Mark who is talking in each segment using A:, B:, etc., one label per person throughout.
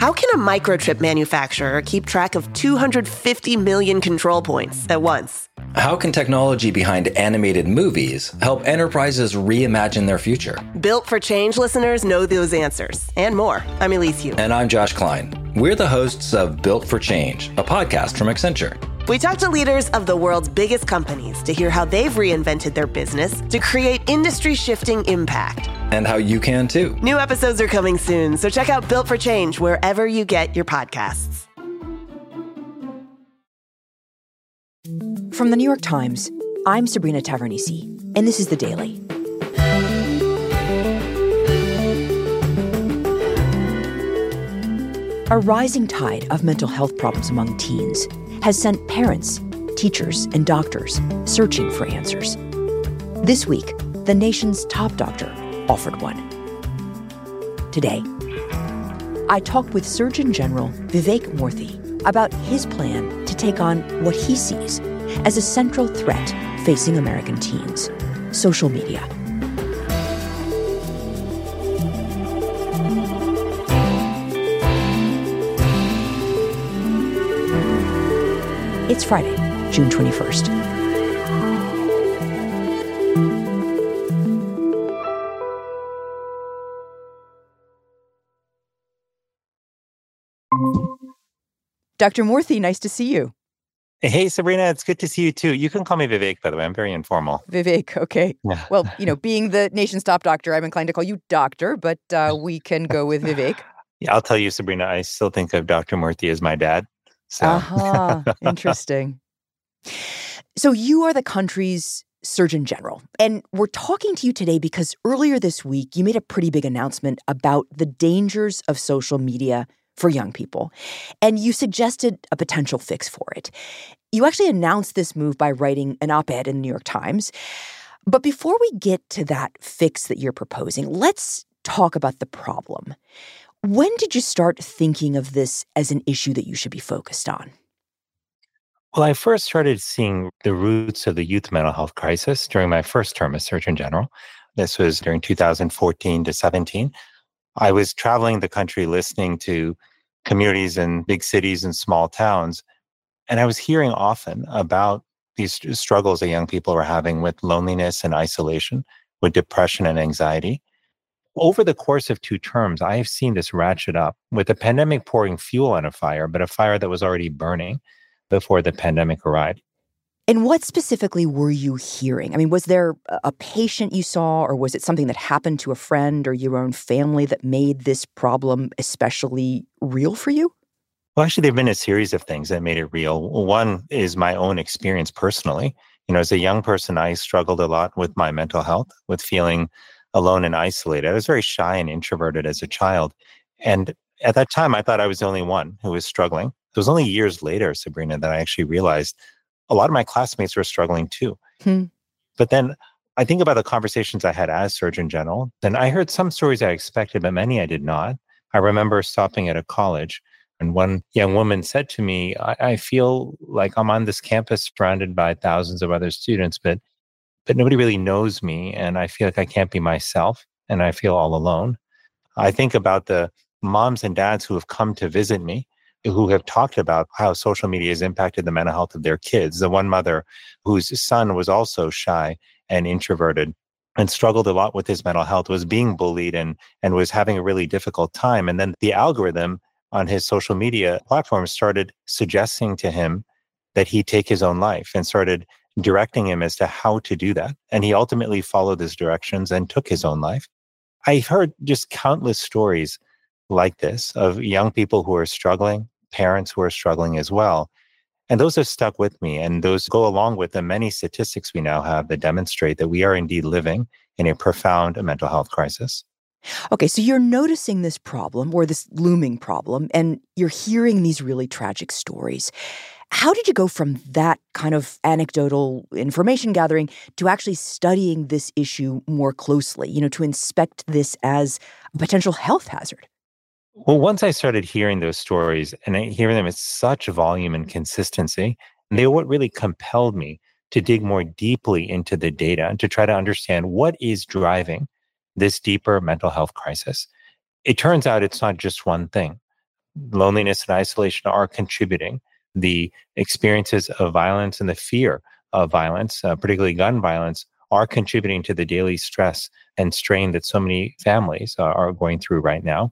A: How can a microchip manufacturer keep track of 250 million control points at once?
B: How can technology behind animated movies help enterprises reimagine their future?
A: Built for Change listeners know those answers and more. I'm Elise Hu.
B: And I'm Josh Klein. We're the hosts of Built for Change, a podcast from Accenture.
A: We talk to leaders of the world's biggest companies to hear how they've reinvented their business to create industry-shifting impact.
B: And how you can too.
A: New episodes are coming soon, so check out Built for Change wherever you get your podcasts.
C: From the New York Times, I'm Sabrina Tavernise, and this is The Daily. A rising tide of mental health problems among teens has sent parents, teachers, and doctors searching for answers. This week, the nation's top doctor offered one. Today, I talked with Surgeon General Vivek Murthy about his plan to take on what he sees as a central threat facing American teens: social media. It's Friday, June 21st. Dr. Murthy, nice to see you.
D: Hey, Sabrina, it's good to see you too. You can call me Vivek, by the way. I'm very informal.
C: Vivek, okay.
D: Yeah.
C: Well, being the nation's top doctor, I'm inclined to call you doctor, but we can go with Vivek.
D: Yeah, I'll tell you, Sabrina, I still think of Dr. Murthy as my dad. So.
C: Interesting. So you are the country's Surgeon General, and we're talking to you today because earlier this week, you made a pretty big announcement about the dangers of social media for young people, and you suggested a potential fix for it. You actually announced this move by writing an op-ed in the New York Times. But before we get to that fix that you're proposing, let's talk about the problem. When did you start thinking of this as an issue that you should be focused on?
D: Well, I first started seeing the roots of the youth mental health crisis during my first term as Surgeon General. This was during 2014 to 17. I was traveling the country listening to communities in big cities and small towns, and I was hearing often about these struggles that young people were having with loneliness and isolation, with depression and anxiety. Over the course of 2 terms, I have seen this ratchet up, with the pandemic pouring fuel on a fire, but a fire that was already burning before the pandemic arrived.
C: And what specifically were you hearing? I mean, was there a patient you saw, or was it something that happened to a friend or your own family that made this problem especially real for you?
D: Well, actually, there have been a series of things that made it real. One is my own experience personally. As a young person, I struggled a lot with my mental health, with feeling alone and isolated. I was very shy and introverted as a child. And at that time, I thought I was the only one who was struggling. It was only years later, Sabrina, that I actually realized a lot of my classmates were struggling too. But then I think about the conversations I had as Surgeon General, and I heard some stories I expected, but many I did not. I remember stopping at a college, and one young woman said to me, I feel like I'm on this campus surrounded by thousands of other students, but nobody really knows me, and I feel like I can't be myself, and I feel all alone. I think about the moms and dads who have come to visit me, who have talked about how social media has impacted the mental health of their kids. The one mother whose son was also shy and introverted and struggled a lot with his mental health, was being bullied and was having a really difficult time. And then the algorithm on his social media platform started suggesting to him that he take his own life and started directing him as to how to do that. And he ultimately followed his directions and took his own life. I've heard just countless stories like this of young people who are struggling, parents who are struggling as well. And those have stuck with me. And those go along with the many statistics we now have that demonstrate that we are indeed living in a profound mental health crisis.
C: Okay, so you're noticing this problem, or this looming problem, and you're hearing these really tragic stories. How did you go from that kind of anecdotal information gathering to actually studying this issue more closely, to inspect this as a potential health hazard?
D: Well, once I started hearing those stories, and I hear them at such volume and consistency, they were what really compelled me to dig more deeply into the data and to try to understand what is driving this deeper mental health crisis. It turns out it's not just one thing. loneliness and isolation are contributing. The experiences of violence and the fear of violence, particularly gun violence, are contributing to the daily stress and strain that so many families are going through right now.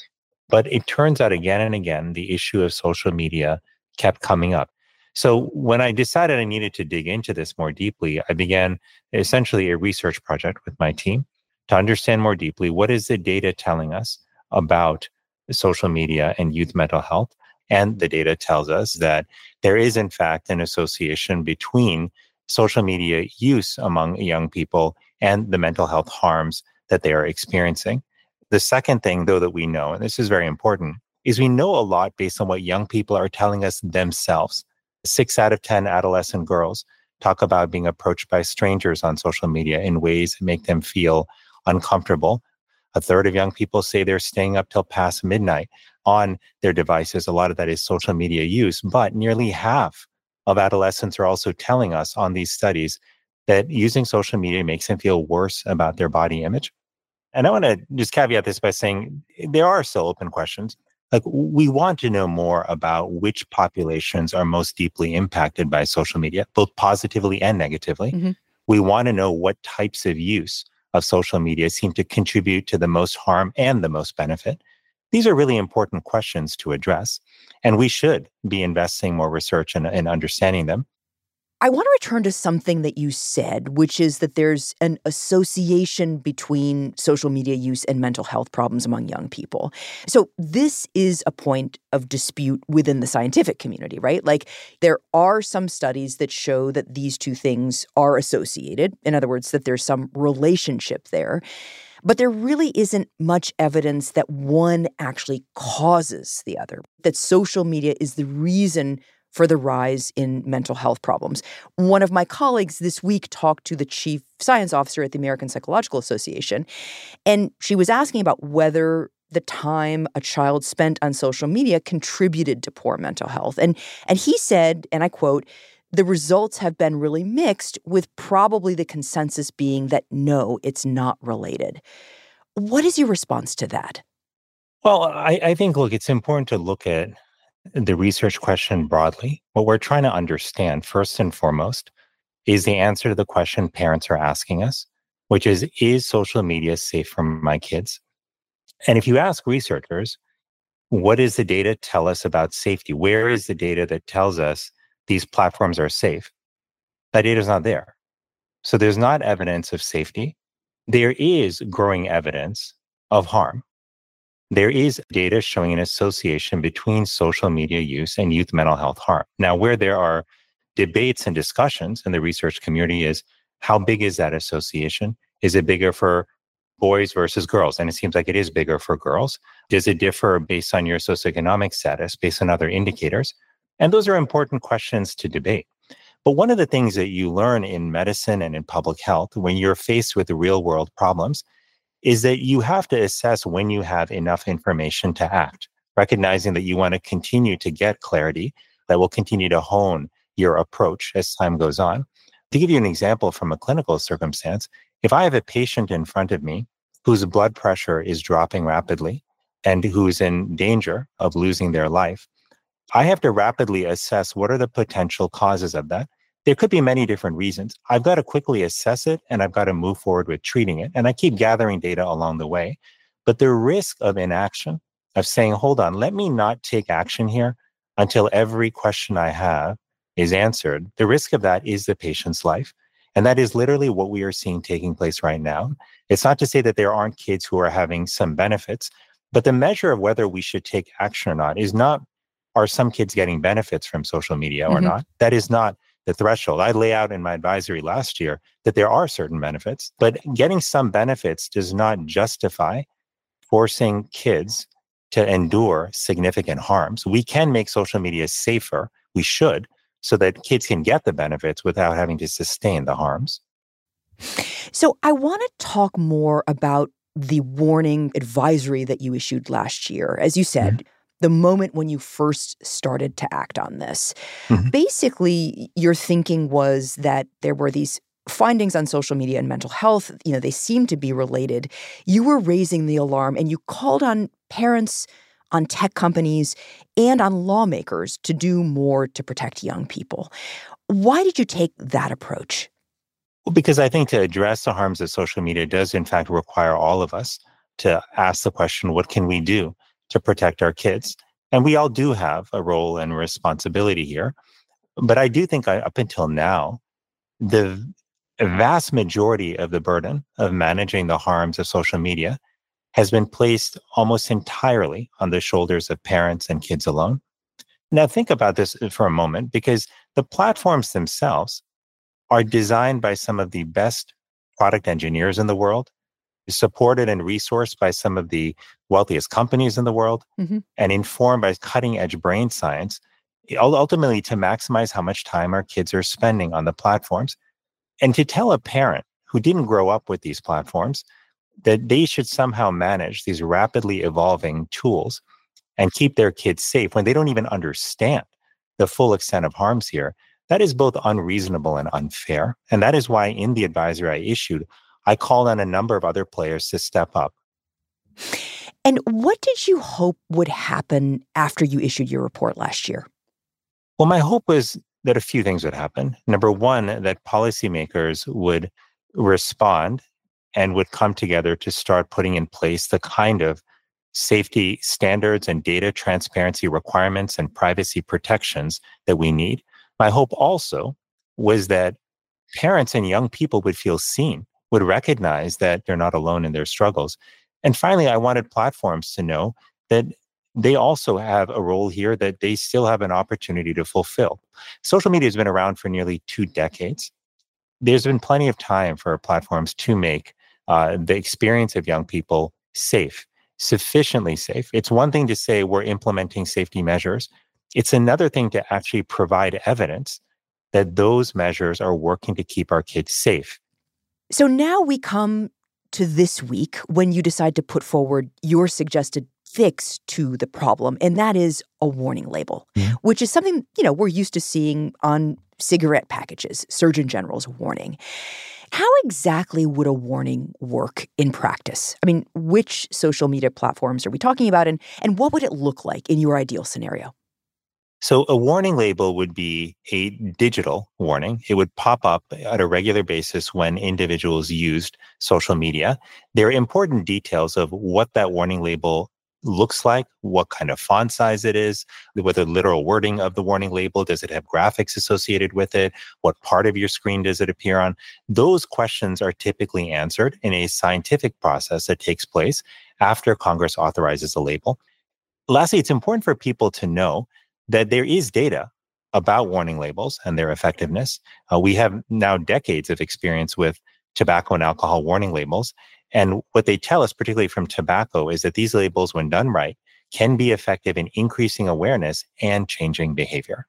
D: But it turns out again and again, the issue of social media kept coming up. So when I decided I needed to dig into this more deeply, I began essentially a research project with my team to understand more deeply what is the data telling us about social media and youth mental health. And the data tells us that there is, in fact, an association between social media use among young people and the mental health harms that they are experiencing. The second thing, though, that we know, and this is very important, is we know a lot based on what young people are telling us themselves. 6 out of 10 adolescent girls talk about being approached by strangers on social media in ways that make them feel uncomfortable. A third of young people say they're staying up till past midnight on their devices. A lot of that is social media use, but nearly half of adolescents are also telling us on these studies that using social media makes them feel worse about their body image. And I want to just caveat this by saying there are still open questions. Like, we want to know more about which populations are most deeply impacted by social media, both positively and negatively. Mm-hmm. We want to know what types of use of social media seem to contribute to the most harm and the most benefit. These are really important questions to address, and we should be investing more research in understanding them.
C: I want to return to something that you said, which is that there's an association between social media use and mental health problems among young people. So this is a point of dispute within the scientific community, right? Like, there are some studies that show that these two things are associated. In other words, that there's some relationship there. But there really isn't much evidence that one actually causes the other, that social media is the reason for the rise in mental health problems. One of my colleagues this week talked to the chief science officer at the American Psychological Association, and she was asking about whether the time a child spent on social media contributed to poor mental health. And he said, and I quote, "The results have been really mixed, with probably the consensus being that no, it's not related." What is your response to that?
D: Well, I think, look, it's important to look at the research question broadly. What we're trying to understand, first and foremost, is the answer to the question parents are asking us, which is social media safe for my kids? And if you ask researchers, what does the data tell us about safety? Where is the data that tells us these platforms are safe? That data is not there. So there's not evidence of safety. There is growing evidence of harm. There is data showing an association between social media use and youth mental health harm. Now, where there are debates and discussions in the research community is, how big is that association? Is it bigger for boys versus girls? And it seems like it is bigger for girls. Does it differ based on your socioeconomic status, based on other indicators? And those are important questions to debate. But one of the things that you learn in medicine and in public health when you're faced with real world problems is that you have to assess when you have enough information to act, recognizing that you want to continue to get clarity that will continue to hone your approach as time goes on. To give you an example from a clinical circumstance, if I have a patient in front of me whose blood pressure is dropping rapidly and who's in danger of losing their life, I have to rapidly assess what are the potential causes of that. There could be many different reasons. I've got to quickly assess it, and I've got to move forward with treating it. And I keep gathering data along the way. But the risk of inaction, of saying, hold on, let me not take action here until every question I have is answered, the risk of that is the patient's life. And that is literally what we are seeing taking place right now. It's not to say that there aren't kids who are having some benefits, but the measure of whether we should take action or not is not, are some kids getting benefits from social media or not? That is not the threshold. I lay out in my advisory last year that there are certain benefits, but getting some benefits does not justify forcing kids to endure significant harms. We can make social media safer, we should, so that kids can get the benefits without having to sustain the harms.
C: So I want to talk more about the warning advisory that you issued last year. As you said, the moment when you first started to act on this. Basically, your thinking was that there were these findings on social media and mental health. They seem to be related. You were raising the alarm, and you called on parents on tech companies, and on lawmakers to do more to protect young people. Why did you take that approach?
D: Well, because I think to address the harms of social media does, in fact, require all of us to ask the question, what can we do to protect our kids? And we all do have a role and responsibility here. But I do think up until now, the vast majority of the burden of managing the harms of social media has been placed almost entirely on the shoulders of parents and kids alone. Now, think about this for a moment, because the platforms themselves are designed by some of the best product engineers in the world, supported and resourced by some of the wealthiest companies in the world, and informed by cutting-edge brain science, ultimately to maximize how much time our kids are spending on the platforms. And to tell a parent who didn't grow up with these platforms that they should somehow manage these rapidly evolving tools and keep their kids safe when they don't even understand the full extent of harms here, that is both unreasonable and unfair. And that is why in the advisory I issued, I called on a number of other players to step up.
C: And what did you hope would happen after you issued your report last year?
D: Well, my hope was that a few things would happen. Number one, that policymakers would respond and would come together to start putting in place the kind of safety standards and data transparency requirements and privacy protections that we need. My hope also was that parents and young people would feel seen, would recognize that they're not alone in their struggles. And finally, I wanted platforms to know that they also have a role here that they still have an opportunity to fulfill. Social media has been around for nearly 2 decades. There's been plenty of time for platforms to make the experience of young people safe, sufficiently safe. It's one thing to say we're implementing safety measures. It's another thing to actually provide evidence that those measures are working to keep our kids safe.
C: So now we come to this week when you decide to put forward your suggested fix to the problem, and that is a warning label, which is something, we're used to seeing on cigarette packages, Surgeon General's warning. How exactly would a warning work in practice? I mean, which social media platforms are we talking about, and what would it look like in your ideal scenario?
D: So a warning label would be a digital warning. It would pop up at a regular basis when individuals used social media. There are important details of what that warning label looks like, what kind of font size it is, what the literal wording of the warning label, does it have graphics associated with it, what part of your screen does it appear on? Those questions are typically answered in a scientific process that takes place after Congress authorizes a label. Lastly, it's important for people to know that there is data about warning labels and their effectiveness. We have now decades of experience with tobacco and alcohol warning labels. And what they tell us, particularly from tobacco, is that these labels, when done right, can be effective in increasing awareness and changing behavior.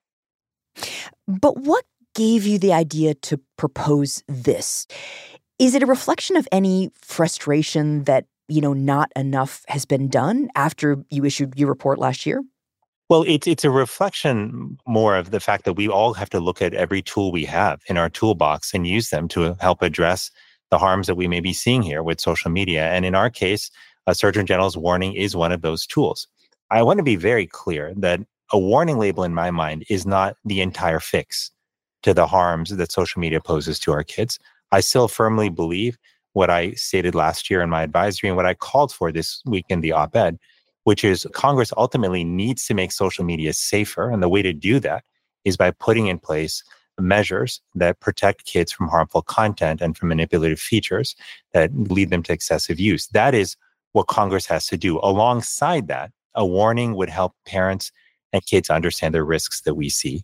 C: But what gave you the idea to propose this? Is it a reflection of any frustration that, not enough has been done after you issued your report last year?
D: Well, it's a reflection more of the fact that we all have to look at every tool we have in our toolbox and use them to help address the harms that we may be seeing here with social media. And in our case, a Surgeon General's warning is one of those tools. I want to be very clear that a warning label, in my mind, is not the entire fix to the harms that social media poses to our kids. I still firmly believe what I stated last year in my advisory and what I called for this week in the op-ed, which is Congress ultimately needs to make social media safer. And the way to do that is by putting in place measures that protect kids from harmful content and from manipulative features that lead them to excessive use. That is what Congress has to do. Alongside that, a warning would help parents and kids understand the risks that we see.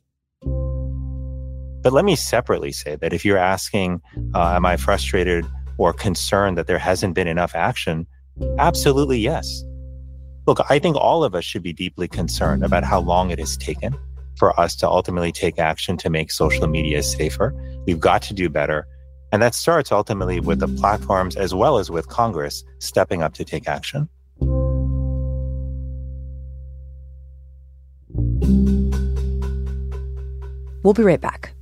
D: But let me separately say that if you're asking, am I frustrated or concerned that there hasn't been enough action? Absolutely yes. Look, I think all of us should be deeply concerned about how long it has taken for us to ultimately take action to make social media safer. We've got to do better. And that starts ultimately with the platforms as well as with Congress stepping up to take action.
C: We'll be right back.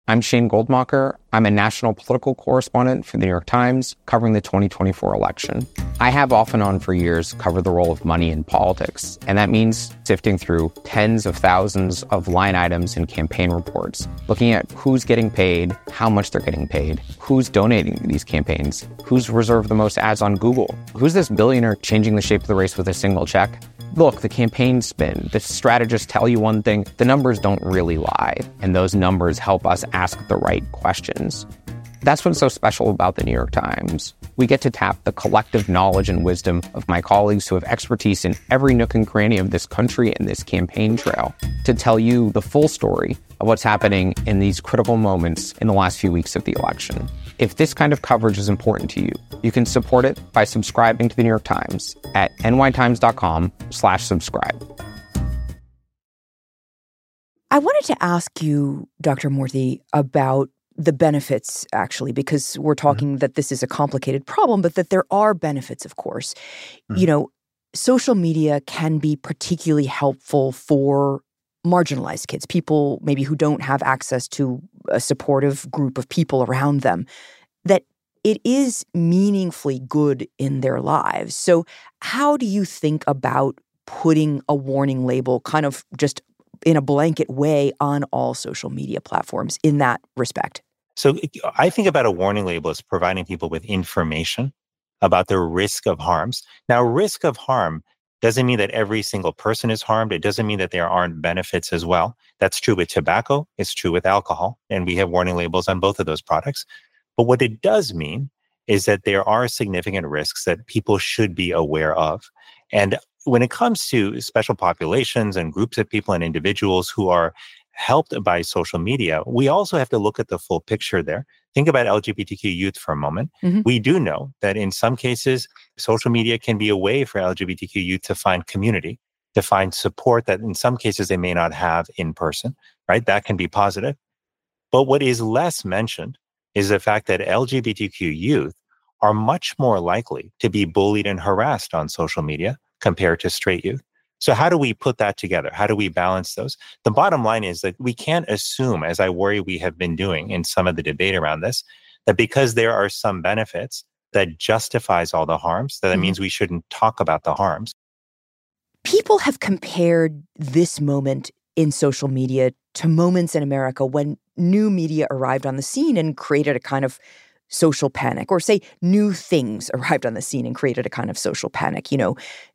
E: I'm Shane Goldmacher. I'm a national political correspondent for the New York Times, covering the 2024 election. I have off and on for years covered the role of money in politics, and that means sifting through tens of thousands of line items in campaign reports, looking at who's getting paid, how much they're getting paid, who's donating to these campaigns, who's reserved the most ads on Google, who's this billionaire changing the shape of the race with a single check. Look, the campaign spin, the strategists tell you one thing, the numbers don't really lie, and those numbers help us ask the right questions. That's what's so special about the New York Times. We get to tap the collective knowledge and wisdom of my colleagues who have expertise in every nook and cranny of this country and this campaign trail to tell you the full story of what's happening in these critical moments in the last few weeks of the election. If this kind of coverage is important to you, you can support it by subscribing to the New York Times at nytimes.com/subscribe.
C: I wanted to ask you, Dr. Murthy, about the benefits, actually, because we're talking that this is a complicated problem, but that there are benefits, of course. You know, social media can be particularly helpful for marginalized kids, people maybe who don't have access to a supportive group of people around them, that it is meaningfully good in their lives. So how do you think about putting a warning label kind of just in a blanket way on all social media platforms in that respect?
D: So I think about a warning label as providing people with information about the risk of harms. Now, risk of harm doesn't mean that every single person is harmed. It doesn't mean that there aren't benefits as well. That's true with tobacco. It's true with alcohol. And we have warning labels on both of those products. But what it does mean is that there are significant risks that people should be aware of. And when it comes to special populations and groups of people and individuals who are helped by social media, we also have to look at the full picture there. Think about LGBTQ youth for a moment. We do know that in some cases, social media can be a way for LGBTQ youth to find community, to find support that in some cases they may not have in person, right? That can be positive. But what is less mentioned is the fact that LGBTQ youth are much more likely to be bullied and harassed on social media compared to straight youth. So how do we put that together? How do we balance those? The bottom line is that we can't assume, as I worry we have been doing in some of the debate around this, that because there are some benefits that justifies all the harms, that means we shouldn't talk about the harms.
C: People have compared this moment in social media to moments in America when new media arrived on the scene and created a kind of social panic, or say new things arrived on the scene and created a kind of social panic. You know,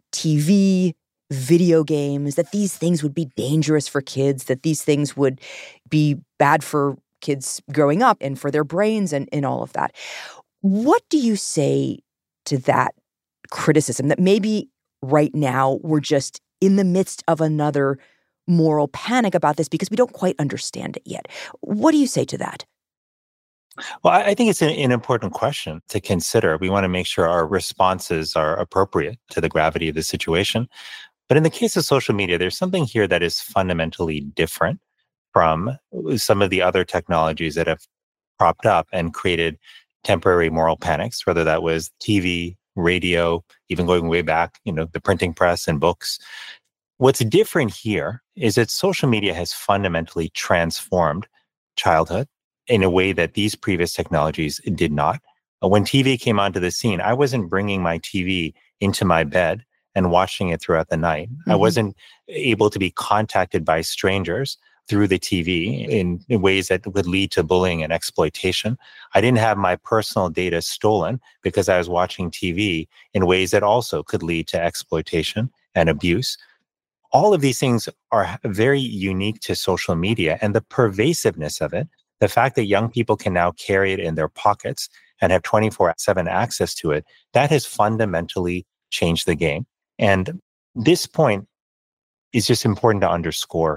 C: TV, video games, that these things would be dangerous for kids, that these things would be bad for kids growing up and for their brains and all of that. What do you say to that criticism that maybe right now we're just in the midst of another moral panic about this because we don't quite understand it yet? What do you say to that?
D: Well, I think it's an important question to consider. We want to make sure our responses are appropriate to the gravity of the situation. But in the case of social media, there's something here that is fundamentally different from some of the other technologies that have propped up and created temporary moral panics, whether that was TV, radio, even going way back, the printing press and books. What's different here is that social media has fundamentally transformed childhood in a way that these previous technologies did not. When TV came onto the scene, I wasn't bringing my TV into my bed and watching it throughout the night. I wasn't able to be contacted by strangers through the TV in ways that would lead to bullying and exploitation. I didn't have my personal data stolen because I was watching TV in ways that also could lead to exploitation and abuse. All of these things are very unique to social media, and the pervasiveness of it, the fact that young people can now carry it in their pockets and have 24/7 access to it, that has fundamentally changed the game. And this point is just important to underscore.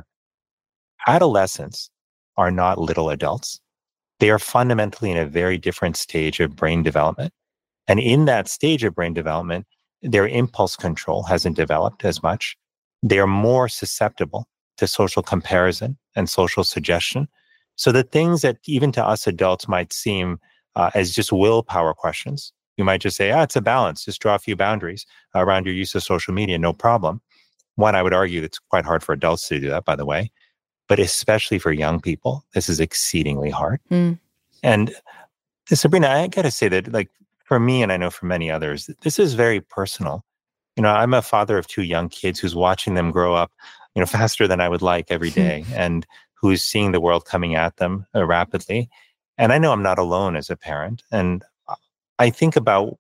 D: Adolescents are not little adults. They are fundamentally in a very different stage of brain development. And in that stage of brain development, their impulse control hasn't developed as much. They are more susceptible to social comparison and social suggestion. So the things that even to us adults might seem as just willpower questions, you might just say, it's a balance. Just draw a few boundaries around your use of social media, no problem. One, I would argue it's quite hard for adults to do that, by the way. but especially for young people, this is exceedingly hard.
C: Mm.
D: And Sabrina, I got to say that, like, for me, and I know for many others, this is very personal. I'm a father of two young kids who's watching them grow up, faster than I would like every day, and who's seeing the world coming at them rapidly. And I know I'm not alone as a parent. And I think about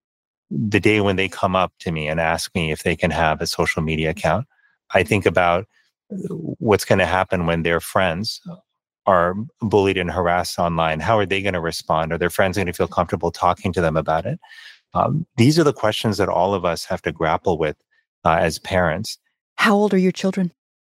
D: the day when they come up to me and ask me if they can have a social media account. I think about what's going to happen when their friends are bullied and harassed online. How are they going to respond? Are their friends going to feel comfortable talking to them about it? These are the questions that all of us have to grapple with as parents.
C: How old are your children?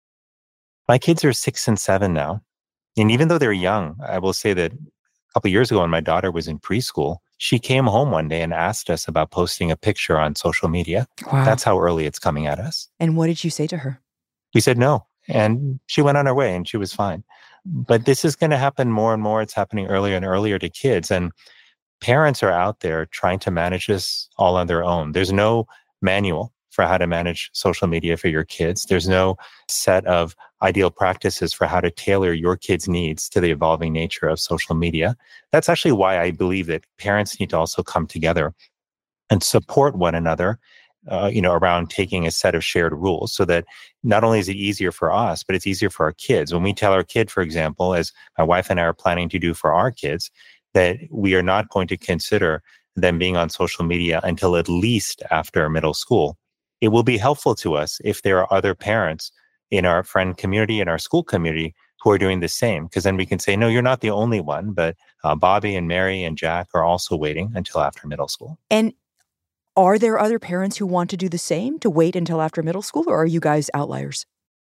D: My kids are 6 and 7 now. And even though they're young, I will say that a couple of years ago when my daughter was in preschool, she came home one day and asked us about posting a picture on social media.
C: Wow.
D: That's how early it's coming at us.
C: And what did you say to her?
D: We said no. And she went on her way and she was fine. But this is going to happen more and more. It's happening earlier and earlier to kids. And parents are out there trying to manage this all on their own. There's no manual for how to manage social media for your kids. There's no set of ideal practices for how to tailor your kids' needs to the evolving nature of social media. That's actually why I believe that parents need to also come together and support one another, around taking a set of shared rules, so that not only is it easier for us, but it's easier for our kids. When we tell our kid, for example, as my wife and I are planning to do for our kids, that we are not going to consider them being on social media until at least after middle school, it will be helpful to us if there are other parents in our friend community, in our school community, who are doing the same. Because then we can say, no, you're not the only one, but Bobby and Mary and Jack are also waiting until after middle school.
C: And are there other parents who want to do the same, to wait until after middle school, or are you guys outliers?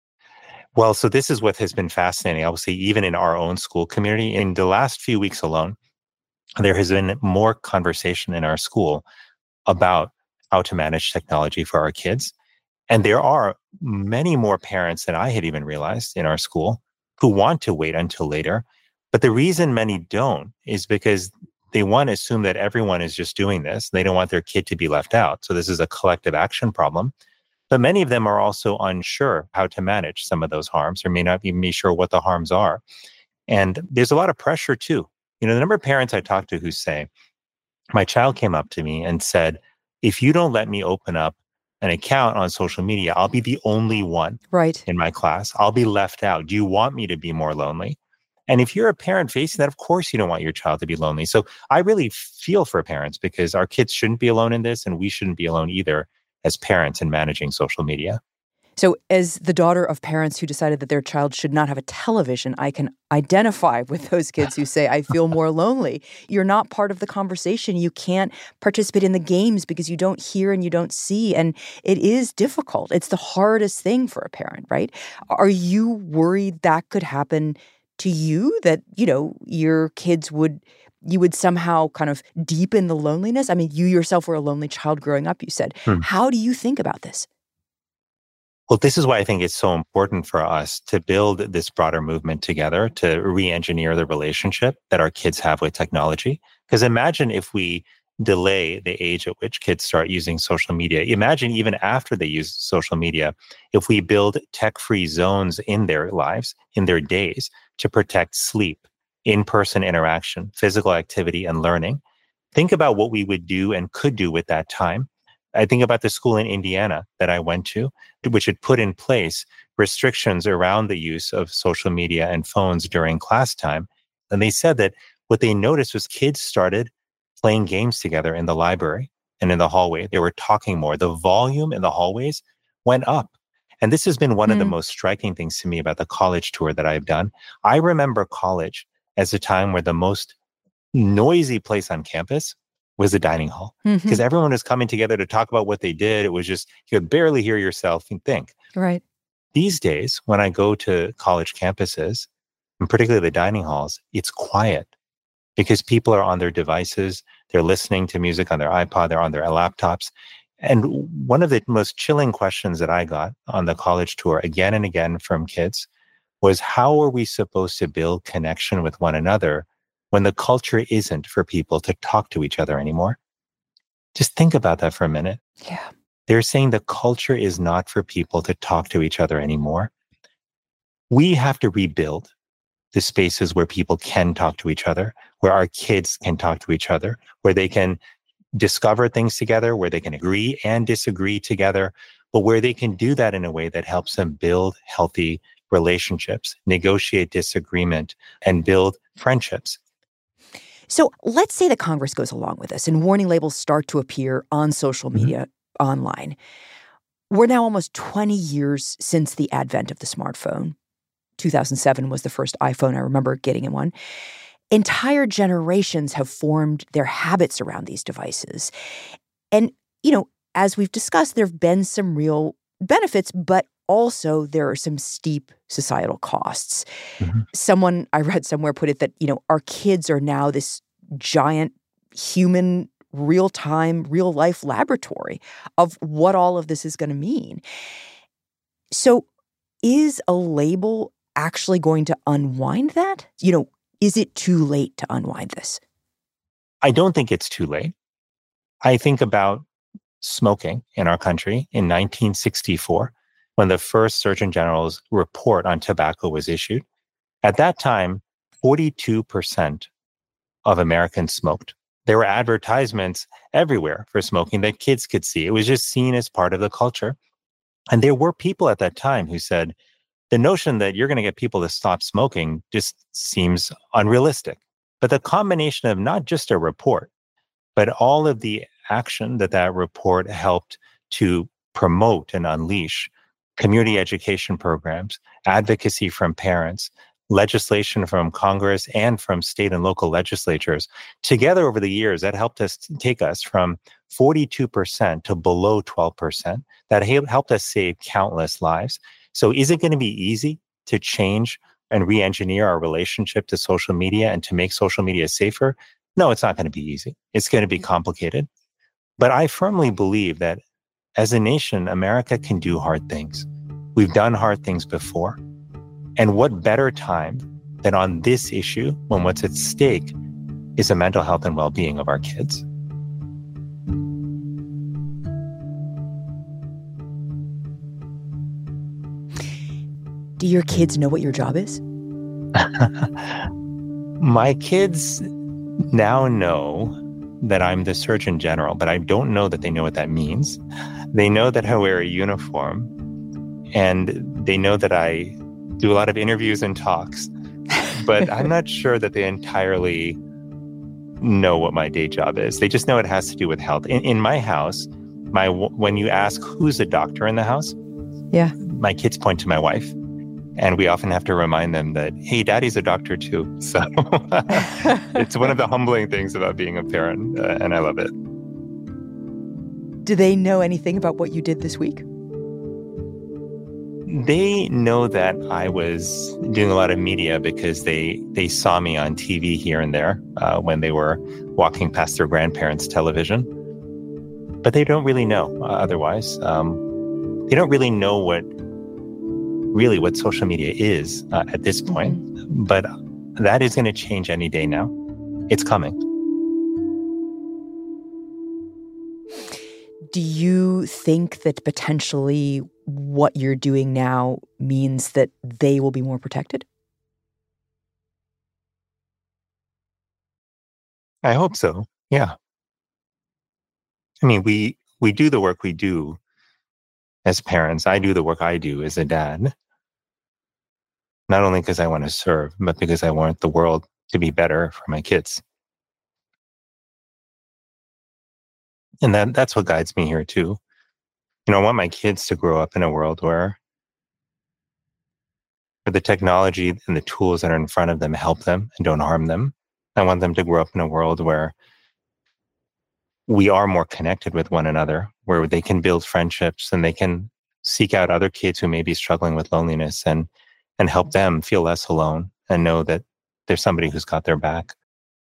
D: Well, so this is what has been fascinating. I will say, even in our own school community, in the last few weeks alone, there has been more conversation in our school about how to manage technology for our kids. And there are many more parents than I had even realized in our school who want to wait until later. But the reason many don't is because they, one, assume that everyone is just doing this. They don't want their kid to be left out. So this is a collective action problem. But many of them are also unsure how to manage some of those harms, or may not even be sure what the harms are. And there's a lot of pressure too. The number of parents I talk to who say, my child came up to me and said, if you don't let me open up an account on social media, I'll be the only one in my class. I'll be left out. Do you want me to be more lonely? And if you're a parent facing that, of course you don't want your child to be lonely. So I really feel for parents, because our kids shouldn't be alone in this, and we shouldn't be alone either as parents in managing social media.
C: So as the daughter of parents who decided that their child should not have a television, I can identify with those kids who say, I feel more lonely. You're not part of the conversation. You can't participate in the games because you don't hear and you don't see. And it is difficult. It's the hardest thing for a parent, right? Are you worried that could happen to you, that, your kids you would somehow kind of deepen the loneliness? I mean, you yourself were a lonely child growing up, you said. How do you think about this?
D: Well, this is why I think it's so important for us to build this broader movement together to re-engineer the relationship that our kids have with technology. Because imagine if we delay the age at which kids start using social media. Imagine even after they use social media, if we build tech-free zones in their lives, in their days, to protect sleep, in-person interaction, physical activity, and learning. Think about what we would do and could do with that time. I think about the school in Indiana that I went to, which had put in place restrictions around the use of social media and phones during class time. And they said that what they noticed was kids started playing games together in the library and in the hallway. They were talking more. The volume in the hallways went up. And this has been one of the most striking things to me about the college tour that I've done. I remember college as a time where the most noisy place on campus was the dining hall, because everyone was coming together to talk about what they did. It was just, you could barely hear yourself and think.
C: Right.
D: These days, when I go to college campuses, and particularly the dining halls, it's quiet because people are on their devices. They're listening to music on their iPod. They're on their laptops. And one of the most chilling questions that I got on the college tour again and again from kids was, how are we supposed to build connection with one another when the culture isn't for people to talk to each other anymore? Just think about that for a minute.
C: Yeah.
D: They're saying the culture is not for people to talk to each other anymore. We have to rebuild the spaces where people can talk to each other, where our kids can talk to each other, where they can discover things together, where they can agree and disagree together, but where they can do that in a way that helps them build healthy relationships, negotiate disagreement, and build friendships.
C: So let's say the Congress goes along with this and warning labels start to appear on social media, online. We're now almost 20 years since the advent of the smartphone. 2007 was the first iPhone. I remember getting in one. Entire generations have formed their habits around these devices. And, as we've discussed, there have been some real benefits, but also there are some steep societal costs. Someone I read somewhere put it that, our kids are now this giant human real-time, real-life laboratory of what all of this is going to mean. So is a label actually going to unwind that? Is it too late to unwind this?
D: I don't think it's too late. I think about smoking in our country in 1964, when the first Surgeon General's report on tobacco was issued. At that time, 42% of Americans smoked. There were advertisements everywhere for smoking that kids could see. It was just seen as part of the culture. And there were people at that time who said, the notion that you're going to get people to stop smoking just seems unrealistic. But the combination of not just a report, but all of the action that report helped to promote and unleash, community education programs, advocacy from parents, legislation from Congress and from state and local legislatures, together over the years, that helped us take us from 42% to below 12%. That helped us save countless lives. So is it going to be easy to change and re-engineer our relationship to social media and to make social media safer? No, it's not going to be easy. It's going to be complicated. But I firmly believe that as a nation, America can do hard things. We've done hard things before. And what better time than on this issue, when what's at stake is the mental health and well-being of our kids.
C: Do your kids know what your job is?
D: My kids now know that I'm the Surgeon General, but I don't know that they know what that means. They know that I wear a uniform, and they know that I do a lot of interviews and talks, but I'm not sure that they entirely know what my day job is. They just know it has to do with health. In my house, when you ask who's a doctor in the house, my kids point to my wife. And we often have to remind them that, hey, daddy's a doctor too. So it's one of the humbling things about being a parent, and I love it.
C: Do they know anything about what you did this week?
D: They know that I was doing a lot of media because they saw me on TV here and there when they were walking past their grandparents' television. But they don't really know otherwise. They don't really know what social media is at this point. But that is going to change any day now. It's coming.
C: Do you think that potentially what you're doing now means that they will be more protected?
D: I hope so. Yeah. I mean, we do the work we do as parents. I do the work I do as a dad. Not only because I want to serve, but because I want the world to be better for my kids. And that's what guides me here too. I want my kids to grow up in a world where the technology and the tools that are in front of them help them and don't harm them. I want them to grow up in a world where we are more connected with one another, where they can build friendships and they can seek out other kids who may be struggling with loneliness and help them feel less alone and know that there's somebody who's got their back.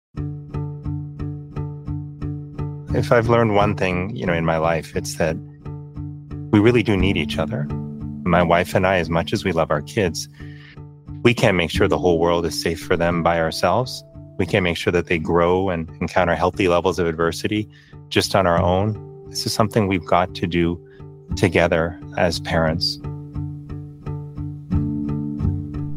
D: If I've learned one thing, in my life, it's that we really do need each other. My wife and I, as much as we love our kids, we can't make sure the whole world is safe for them by ourselves. We can't make sure that they grow and encounter healthy levels of adversity just on our own. This is something we've got to do together as parents.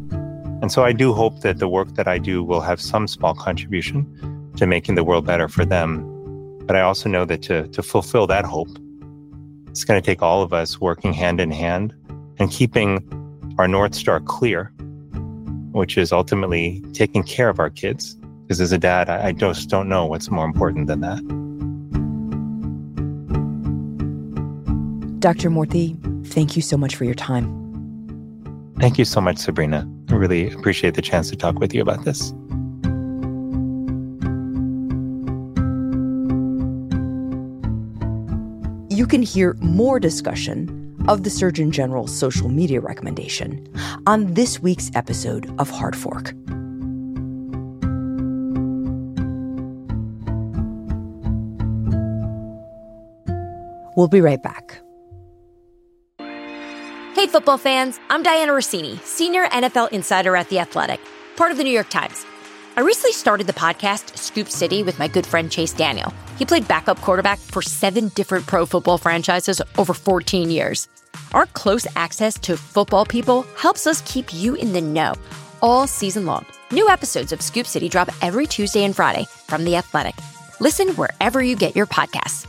D: And so I do hope that the work that I do will have some small contribution to making the world better for them. But I also know that to fulfill that hope, it's going to take all of us working hand in hand and keeping our North Star clear, which is ultimately taking care of our kids. Because as a dad, I just don't know what's more important than that.
C: Dr. Murthy, thank you so much for your time.
D: Thank you so much, Sabrina. I really appreciate the chance to talk with you about this.
C: You can hear more discussion of the Surgeon General's social media recommendation on this week's episode of Hard Fork. We'll be right back.
F: Hey, football fans, I'm Diana Rossini, senior NFL insider at The Athletic, part of the New York Times. I recently started the podcast Scoop City with my good friend Chase Daniel. He played backup quarterback for 7 different pro football franchises over 14 years. Our close access to football people helps us keep you in the know all season long. New episodes of Scoop City drop every Tuesday and Friday from The Athletic. Listen wherever you get your podcasts.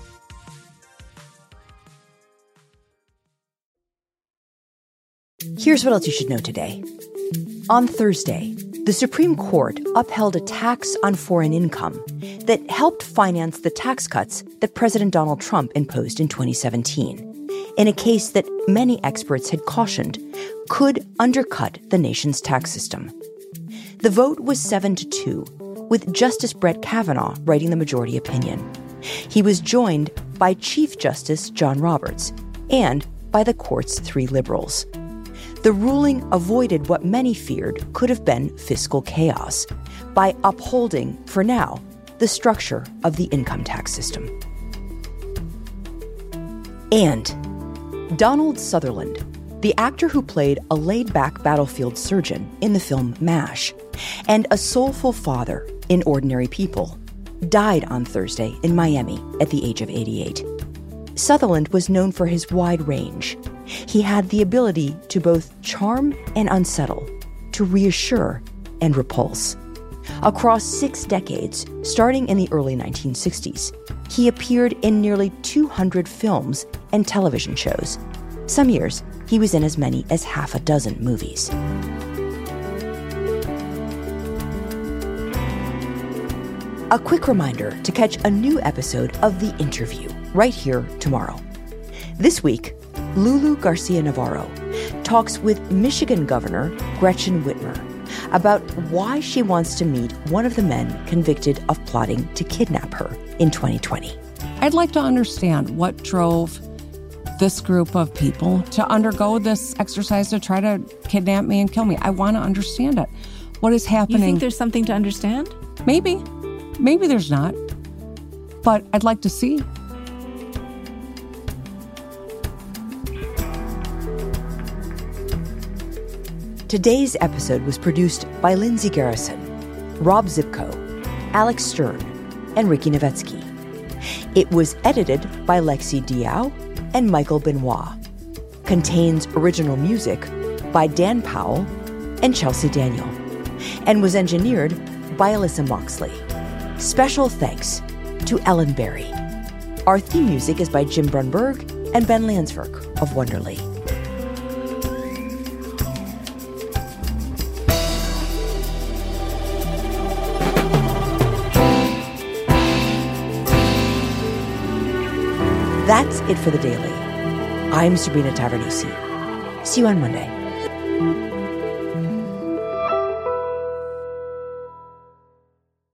C: Here's what else you should know today. On Thursday, the Supreme Court upheld a tax on foreign income that helped finance the tax cuts that President Donald Trump imposed in 2017, in a case that many experts had cautioned could undercut the nation's tax system. The vote was 7-2, with Justice Brett Kavanaugh writing the majority opinion. He was joined by Chief Justice John Roberts and by the court's 3 liberals. The ruling avoided what many feared could have been fiscal chaos by upholding, for now, the structure of the income tax system. And Donald Sutherland, the actor who played a laid-back battlefield surgeon in the film MASH, and a soulful father in Ordinary People, died on Thursday in Miami at the age of 88. Sutherland was known for his wide range. He had the ability to both charm and unsettle, to reassure and repulse. Across 6 decades, starting in the early 1960s, he appeared in nearly 200 films and television shows. Some years, he was in as many as half a dozen movies. A quick reminder to catch a new episode of The Interview right here tomorrow. This week, Lulu Garcia-Navarro talks with Michigan Governor Gretchen Whitmer about why she wants to meet one of the men convicted of plotting to kidnap her in 2020.
G: I'd like to understand what drove this group of people to undergo this exercise to try to kidnap me and kill me. I want to understand it. What is happening?
H: You think there's something to understand?
G: Maybe. Maybe there's not. But I'd like to see.
C: Today's episode was produced by Lindsay Garrison, Rob Zipko, Alex Stern, and Ricky Novetsky. It was edited by Lexi Diao and Michael Benoit. Contains original music by Dan Powell and Chelsea Daniel, and was engineered by Alyssa Moxley. Special thanks to Ellen Berry. Our theme music is by Jim Brunberg and Ben Landsverk of Wonderly. That's it for The Daily. I'm Sabrina Tavernisi. See you on Monday.